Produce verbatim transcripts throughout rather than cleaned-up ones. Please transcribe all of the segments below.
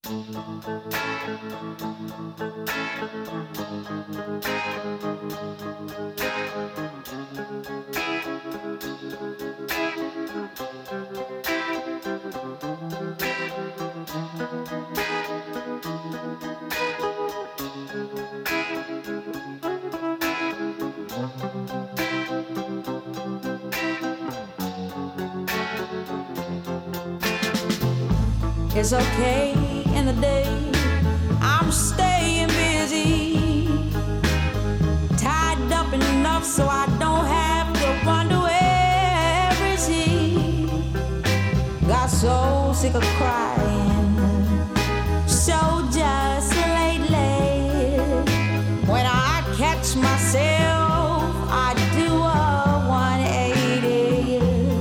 It's okay in the day, I'm staying busy, tied up enough so I don't have to wonder where is he. Got so sick of crying, so just lately. When I catch myself, I do a one eighty.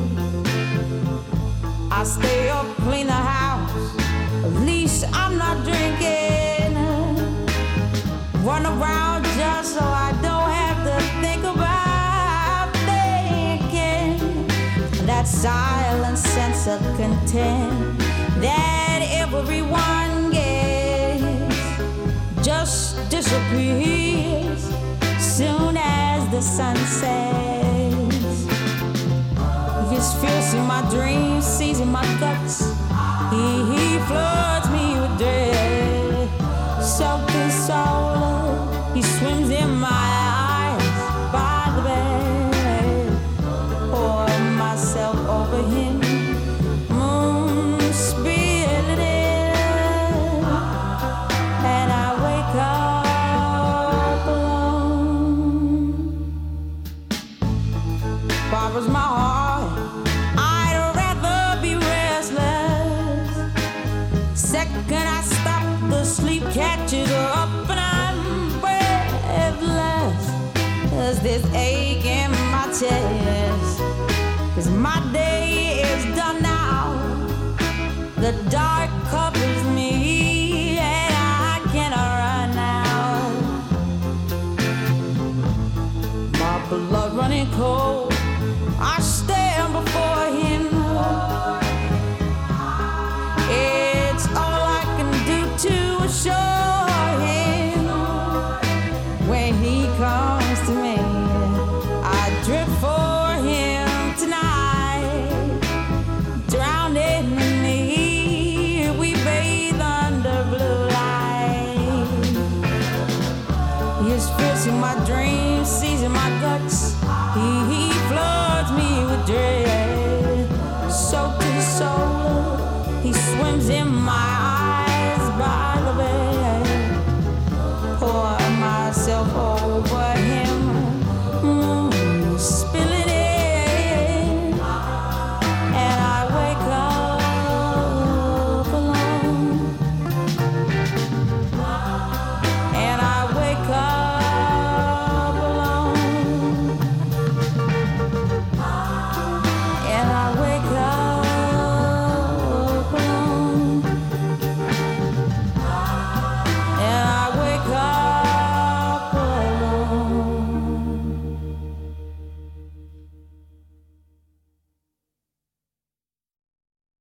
I stay up, clean the house, at least I'm not drinking. Run around just so I don't have to think about thinking. That silent sense of content that everyone gets just disappears soon as the sun sets. His fierce in my dreams, seizing my guts. He, he floods me with dread. Soaking soul, he swims in my eyes by the bed. Pour myself over him, moon spilling in, and I wake up alone. Barbara's my heart, I'd rather be restless. Second I stop, the sleep catches up and I'm breathless. There's this ache in my chest, 'cause my day is done now. The dark cup